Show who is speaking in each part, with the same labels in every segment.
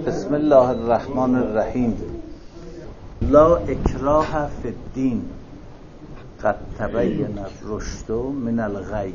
Speaker 1: بسم الله الرحمن الرحیم. لا اکراه فی الدین قد تبین الرشد من الغی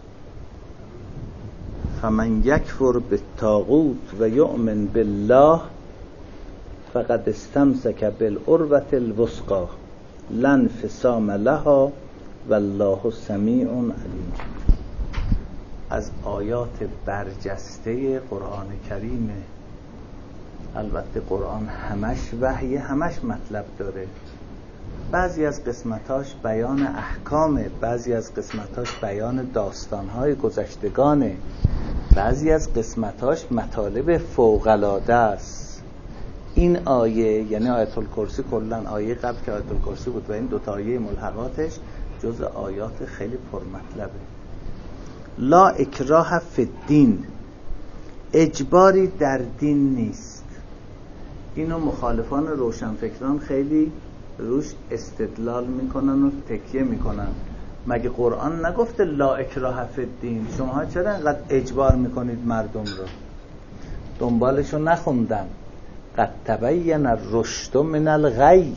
Speaker 1: فمن یکفر بالطاغوت و یؤمن بالله فقد استمسک بالعروة الوثقی لا انفصام لها والله سمیع علیم. از آیات برجسته قرآن کریم. البته قرآن همش وحی، همش مطلب داره. بعضی از قسمتاش بیان احکامه، بعضی از قسمتاش بیان داستانهای گذشتگانه، بعضی از قسمتاش مطالب فوق‌العاده است. این آیه یعنی آیت الکرسی، کلا آیه قبل که آیت الکرسی بود و این دوتا آیه ملحقاتش جز آیات خیلی پرمطلبه. لا اکراه فی الدین، اجباری در دین نیست. اینو مخالفان روشنفکران خیلی روش استدلال میکنن و تکیه میکنن. مگه قرآن نگفته لا اکراه فی الدین؟ شما چرا اینقدر اجبار میکنید مردم رو؟ دنبالشو نخوندن. قد تبین الرشد من الغی.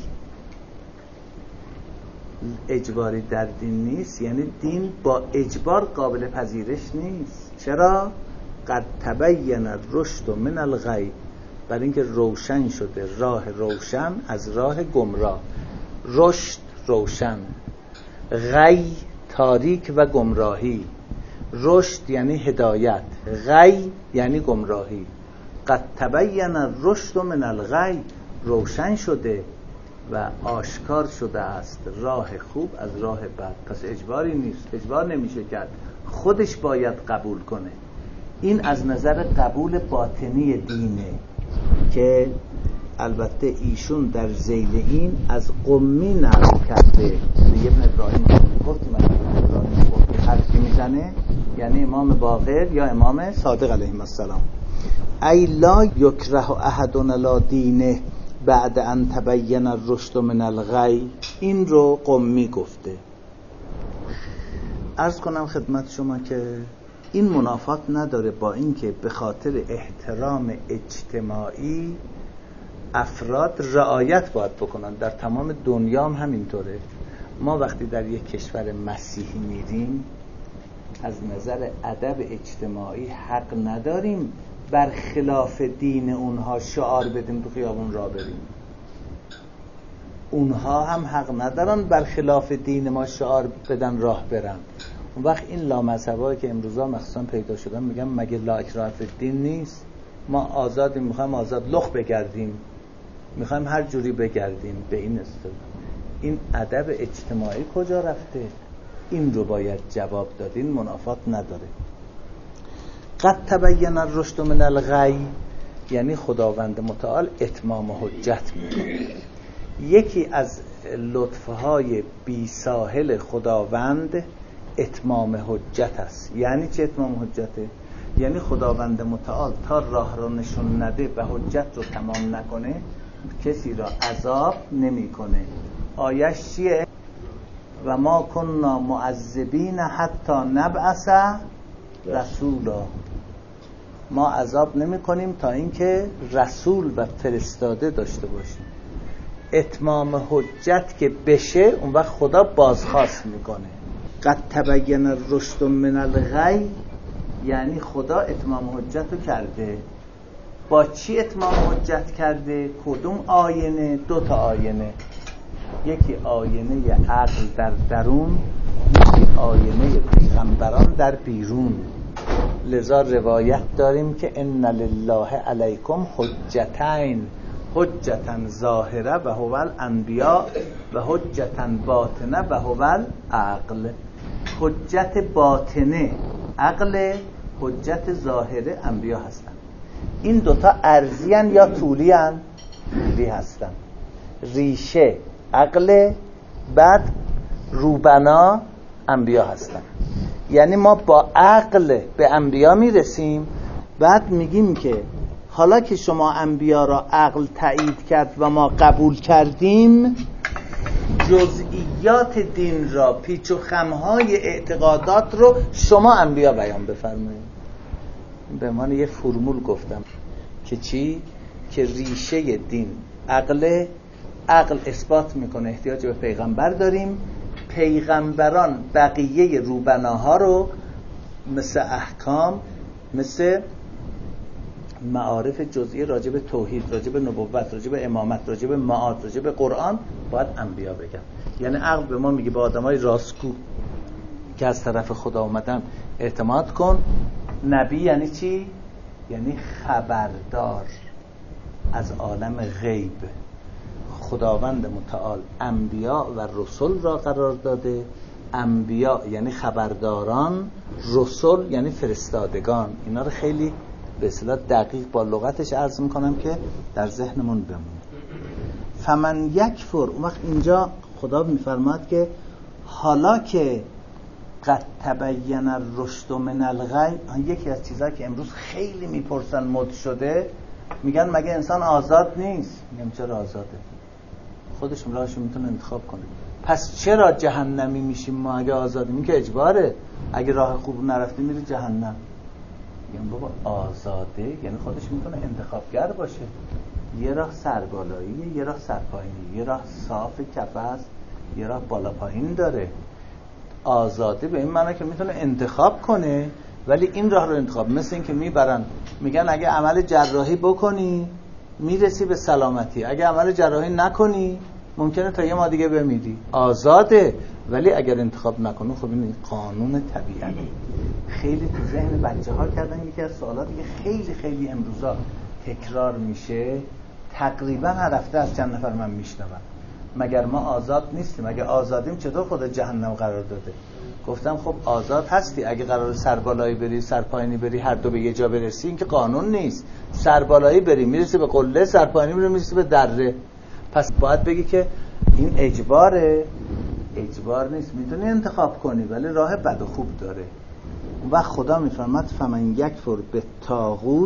Speaker 1: اجباری در دین نیست یعنی دین با اجبار قابل پذیرش نیست. چرا؟ قد تبین الرشد من الغی، برای اینکه روشن شده راه روشن از راه گمراه. رشد روشن، غی تاریک و گمراهی. رشد یعنی هدایت، غی یعنی گمراهی. قد تبین الرشد من الغی، روشن شده و آشکار شده است راه خوب از راه بد. پس اجباری نیست، اجبار نمیشه کرد، خودش باید قبول کنه. این از نظر قبول باطنی دینه که البته ایشون در ذیل این از قمی نقل کرده. ابن ابراهیم گفتیم ابن ابراهیم گفت حرفی میزنه یعنی امام باقر یا امام صادق علیه السلام. ای لا یکره احدنا لا دینه بعد ان تبین الرشد من الغی. این رو قمی گفته. عرض کنم خدمت شما که این منافات نداره با اینکه به خاطر احترام اجتماعی افراد رعایت باید بکنن. در تمام دنیا هم همینطوره. ما وقتی در یک کشور مسیحی میریم از نظر ادب اجتماعی حق نداریم برخلاف دین اونها شعار بدیم تو خیابون را بریم. اونها هم حق ندارن برخلاف دین ما شعار بدن راه برن. اون وقت این لامذهبایی که امروزا مخصوصا پیدا شدن میگن مگه لا اکراه فی الدین نیست؟ ما آزادیم، میخوایم آزاد لخ بگردیم، میخوایم هر جوری بگردیم. به این اصطلاح این ادب اجتماعی کجا رفته؟ این رو باید جواب داد. این منافات نداره. قد تبین الرشد من الغی یعنی خداوند متعال اتمام حجت میکنه. یکی از لطفهای بی ساحل خداوند اتمام حجت است. یعنی چه اتمام حجته؟ یعنی خداوند متعال تا راه رو نشون نده و حجت رو تمام نکنه کسی را عذاب نمیکنه. آیش چیه؟ و ما کننا معذبین حتی نبعث رسولا. ما عذاب نمی کنیم تا اینکه رسول و فرستاده داشته باشیم. اتمام حجت که بشه اون وقت خدا بازخواست میکنه. قد تبین الرشد من الغی یعنی خدا اتمام حجت رو کرده. با چی اتمام حجت کرده؟ کدوم آینه؟ دو تا آینه. یکی آینه عقل در درون، یکی آینه پیغمبران در بیرون. لذا روایت داریم که ان لله علیکم حجتین، حجتا ظاهره و هو الانبیاء و حجتا باطنه و هو العقل. حجت باطنه عقل، حجت ظاهره انبیا هستن. این دوتا ارضی ان یا طولی ان؟ طولی هستن. ریشه عقل، بعد روبنا انبیا هستن. یعنی ما با عقل به انبیا میرسیم، بعد میگیم که حالا که شما انبیا را عقل تایید کرد و ما قبول کردیم، جزئیات دین را، پیچ و خمهای اعتقادات رو شما انبیا بیان بفرمایید. به عنوان یه فرمول گفتم که چی؟ که ریشه دین عقل اثبات میکنه احتیاج به پیغمبر داریم، پیغمبران بقیه روبناها رو مثل احکام، مثل معارف جزئی راجع به توحید، راجع به نبوت، راجع به امامت، راجع به معاد، راجع به قرآن باید انبیا بگن. یعنی عقل به ما میگه به آدمای راستگو که از طرف خدا اومدن اعتماد کن. نبی یعنی چی؟ یعنی خبردار از عالم غیب. خداوند متعال انبیا و رسول را قرار داده. انبیا یعنی خبرداران، رسول یعنی فرستادگان. اینا رو خیلی به اصطلاح دقیق با لغتش عرض میکنم که در ذهنمون بمونه. فمن یکفر، اون وقت اینجا خدا میفرماد که حالا که قد تبین الرشد من الغی، یکی از چیزایی که امروز خیلی میپرسن مد شده، میگن مگه انسان آزاد نیست؟ میگم چرا آزاده؟ خودش راهشو میتونه انتخاب کنه. پس چرا جهنمی میشیم ما اگه آزادیم؟ این که اجباره، اگه راه خوب نرفتی میری جهنم. میگم بابا آزاده یعنی خودش میتونه انتخابگر باشه. یه راه سربالاییه، یه راه سرپایینی، یه راه صاف کفه است، یه راه بالا پایین داره. آزاده به این معنی که میتونه انتخاب کنه، ولی این راه رو انتخاب. مثل این که میبرن میگن اگه عمل جراحی بکنی میرسی به سلامتی، اگه عمل جراحی نکنی ممکنه تا یه ماه دیگه بمیری. آزاده، ولی اگر انتخاب نکنه خب این قانون طبیعیه. خیلی تو ذهن بچه‌ها کردن یکی از سوالاتی که خیلی خیلی امروزا تکرار میشه، تقریبا هر هفته از چند نفر من میشنوم، مگر ما آزاد نیستیم؟ اگه آزادیم چطور خدا جهنم قرار داده؟ گفتم خب آزاد هستی، اگه قرار سربالایی بری سرپایینی بری هر دو به یه جا برسی، این که قانون نیست. سربالایی بری میرسی به قله، سرپایینی بری میرسی به دره. پس باید بگی که این اجباره؟ اجبار نیست، میتونی انتخاب کنی، ولی راه بد و خوب داره. و خدا میفرماد فمن یکفر بالطاغوت،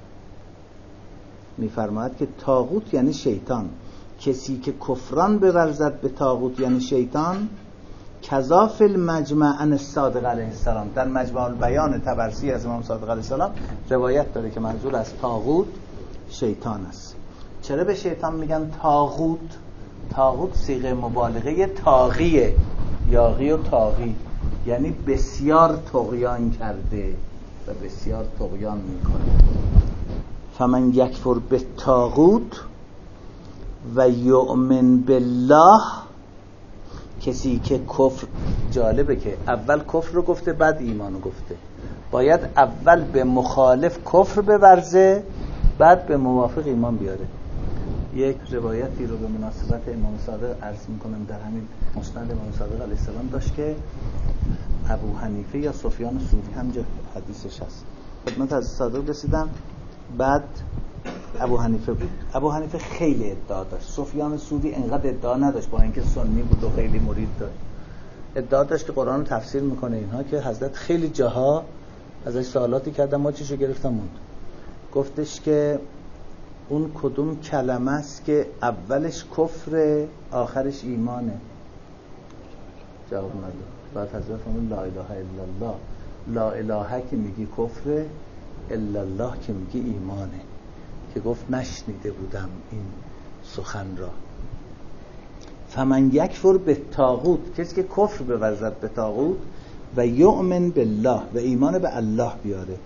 Speaker 1: میفرماد که طاغوت یعنی شیطان. کسی که کفران بورزد به طاغوت یعنی شیطان، کذا فی المجمع عن الصادق علیه السلام، در مجمع البیان طبرسی از امام صادق علیه السلام روایت داره که منظور از طاغوت شیطان است. چرا به شیطان میگن طاغوت؟ طاغوت صیغه مبالغه طاغیه، یاغی و طاغی، یعنی بسیار طغیان کرده و بسیار طغیان میکنه. فمن یکفر بالطاغوت و یؤمن بالله، کسی که کفر، جالبه که اول کفر رو گفته بعد ایمان رو گفته. باید اول به مخالف کفر بورزه بعد به موافق ایمان بیاره. یک روایتی رو به مناسبت امام صادق عرض میکنم، در همین مسند امام صادق علیه السلام داشت که ابو حنیفه یا سفیان ثوری همجا حدیثش هست، خدمت از صادق رسیدم، بعد ابو حنیفه بود. ابو حنیفه خیلی ادعا داشت، سفیان ثوری انقدر ادعا نداشت، با اینکه سنی بود و خیلی مرید داشت. ادعا داشت که قرآن رو تفسیر میکنه اینها، که حضرت خیلی جاها ازش سوالاتی کردم، ما چیشو گرفتم موند. گفتش که اون کدوم کلمه است که اولش کفر آخرش ایمانه؟ جواب نداد. بعد حضرت فرمود لا اله الا الله. لا اله که میگی کفر، الا الله که میگی ایمانه. که گفت نشنیده بودم این سخن را. فمن یکفر بالطاغوت، کسی که کفر بورزد به طاغوت و یؤمن بالله و ایمان به الله بیاره،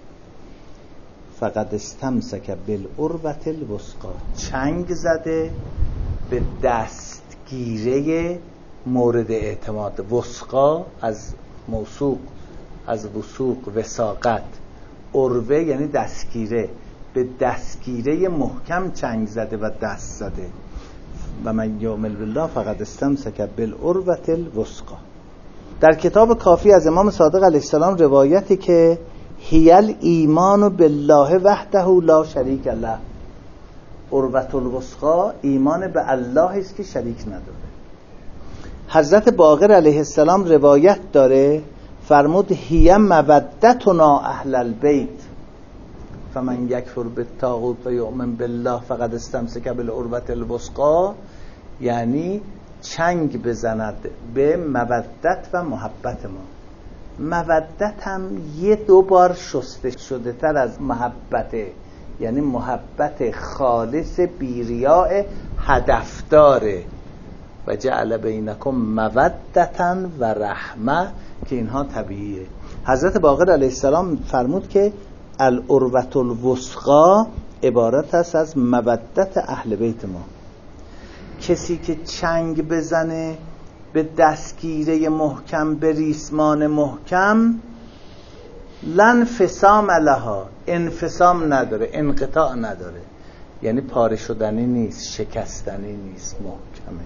Speaker 1: فقد استمسک بالعروة الوثقی، چنگ زده به دستگیره مورد اعتماد. وثقا از موثوق، از وثوق، وثاقت. عروه یعنی دستگیره، به دستگیره محکم چنگ زده و دست زده. و من یؤمن بالله فقد استمسک بالعروة الوثقی. در کتاب کافی از امام صادق علیه السلام روایتی که هی الایمان بالله وحده لا شریک له، عروة الوثقی ایمان به الله است که شریک نداره. حضرت باقر علیه السلام روایت داره فرمود هی مودتنا اهل البیت، فمن یکفر بالطاغوت و یؤمن بالله فقد استمسک بالعروة الوثقی، یعنی چنگ بزند به مودت و محبت ما. مودت هم یه دو بار شسته شده تر از محبته، یعنی محبت خالص بیریاء هدفداره. و جعل بینکم مودتا و رحمه، که اینها طبیعیه. حضرت باقر علیه السلام فرمود که العروة الوثقی عبارت است از مودت اهل بیت ما. کسی که چنگ بزنه به دستگیره محکم، به ریسمان محکم، لن فسام لها، انفسام نداره، انقطاع نداره، یعنی پاره شدنی نیست، شکستنی نیست، محکمه.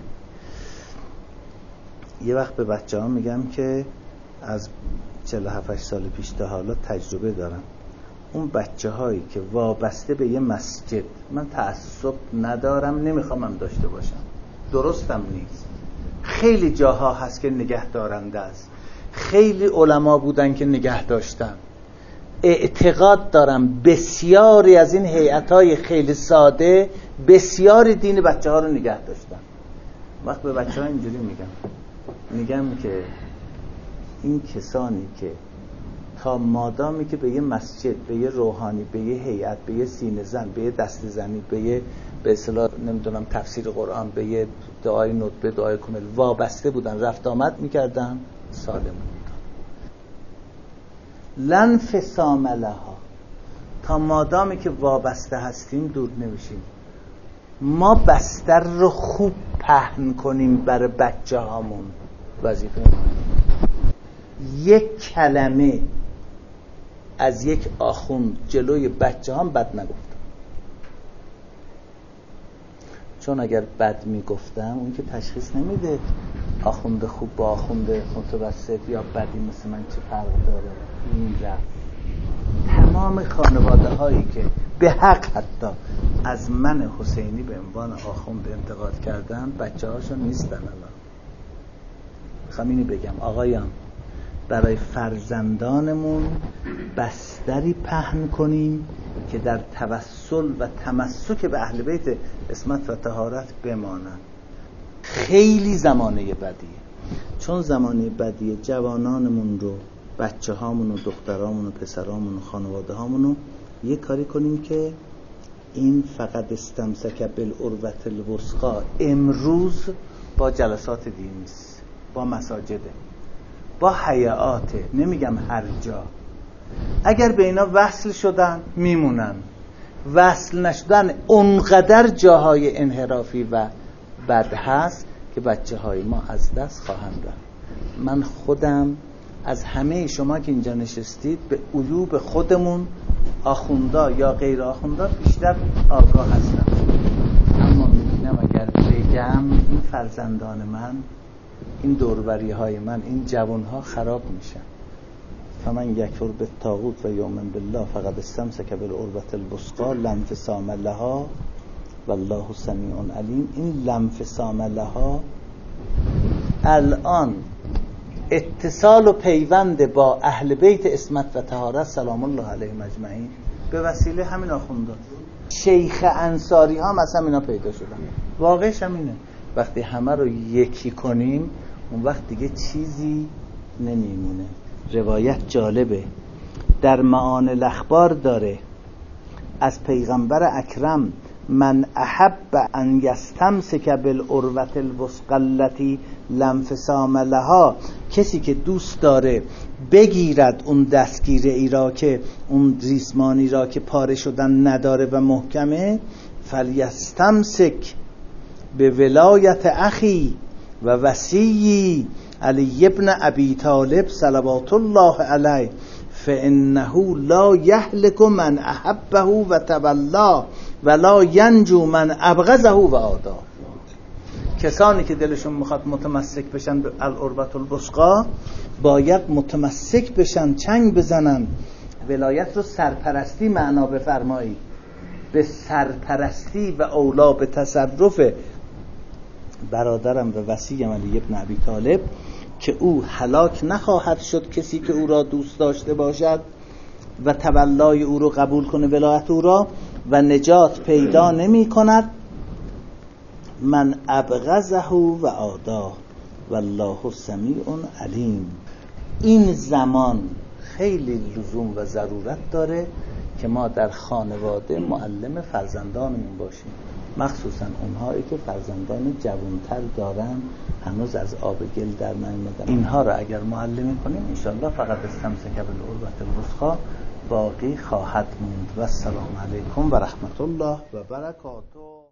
Speaker 1: یه وقت به بچه ها میگم که از 47 سال پیش تا حالا تجربه دارم، اون بچه هایی که وابسته به یه مسجد، من تعصب ندارم، نمیخوامم داشته باشم، درستم نیست، خیلی جاها هست که نگه دارنده است، خیلی علما بودن که نگه داشتن، اعتقاد دارم بسیاری از این هیئت‌های خیلی ساده بسیاری دین بچه ها رو نگه داشتن. وقت به بچه ها اینجوری میگم که این کسانی که تا مادامی که به یه مسجد، به یه روحانی، به یه هیئت، به یه سینه زن، به یه دست زنی، به یه به اصطلاح نمیدونم تفسیر قرآن، به یه دعای ندبه، دعای کامل وابسته بودن، رفت آمد میکردن، سالم بودن. لن فسام لها، تا مادامی که وابسته هستیم دور نمیشیم. ما بستر رو خوب پهن کنیم برای بچه هامون، وظیفه ما. یک کلمه از یک آخوند جلوی بچه هم بد نگفتم، چون اگر بد میگفتم اون که تشخیص نمیده آخوند خوب با آخوند متوسط یا بدی مثل من چه فرق داره. میرفت تمام خانواده هایی که به حق حتی از من حسینی به عنوان آخوند انتقاد کردن، بچه هاشون نیستن الان. میخوام اینی بگم آقایان، برای فرزندانمون بستری پهن کنیم که در توسل و تمسک به اهل بیت عصمت و طهارت بمانن. خیلی زمانه بدیه، چون زمانه بدیه جوانانمون رو، بچه هامون و دخترامون و پسرامون و خانواده هامون رو یه کاری کنیم که این فقط استمسک بالعروة الوثقی امروز با جلسات دینی است، با مساجده، با حیاته، نمیگم هر جا. اگر به اینا وصل شدن میمونن، وصل نشدن اونقدر جاهای انحرافی و بد هست که بچه های ما از دست خواهند رفت. من خودم از همه شما که اینجا نشستید به عیوب خودمون آخوندا یا غیر آخوندا بیشتر آگاه هستم، اما میبینم اگر بگم این فرزندان من، این دوروبری های من، این جوان ها خراب میشن. فمن یکفر بالطاغوت و یؤمن بالله فقد استمسک بالعروة الوثقی لا انفصام لها والله سمیع علیم. این لا انفصام لها الان اتصال و پیوند با اهل بیت عصمت و طهارت سلام الله علیهم اجمعین به وسیله همین آخوندا، شیخ انصاری ها مثلا اینا پیدا شدن. واقعش همینه، وقتی همه رو یکی کنیم اون وقت دیگه چیزی نمیمونه. روایت جالبه، در معانی الاخبار داره از پیغمبر اکرم، من احب ان یستمسک بالعروة الوثقی التي لا انفصام لها، کسی که دوست داره بگیرد اون دستگیره ای را که اون ریسمانی را که پاره شدن نداره و محکمه، فلیستمسک به ولایت اخی و وصی علی ابن ابی طالب صلوات الله علیه فانه لا یهلک من احبه و تولا ولا ینجو من ابغضه و عادا. کسانی که دلشون میخواد متمسک بشن به العروة الوثقی باید متمسک بشن، چنگ بزنن. ولایت رو سرپرستی معنا بفرمایید، به سرپرستی و اولا به تصرف برادرم و وصیم علی ابن ابی طالب که او هلاک نخواهد شد کسی که او را دوست داشته باشد و تولای او را قبول کنه، ولایت او را، و نجات پیدا نمی کند من ابغضه و عادا والله سمیع علیم. این زمان خیلی لزوم و ضرورت داره که ما در خانواده معلم فرزندانمون باشیم، مخصوصا اونهایی که فرزندان جوانتر دارن هنوز از آب گل در نیامدن. اینها رو اگر معلمی کنیم انشالله فقط استمسک بالعروة الوثقی باقی خواهد موند. و السلام علیکم و رحمت الله و برکاته.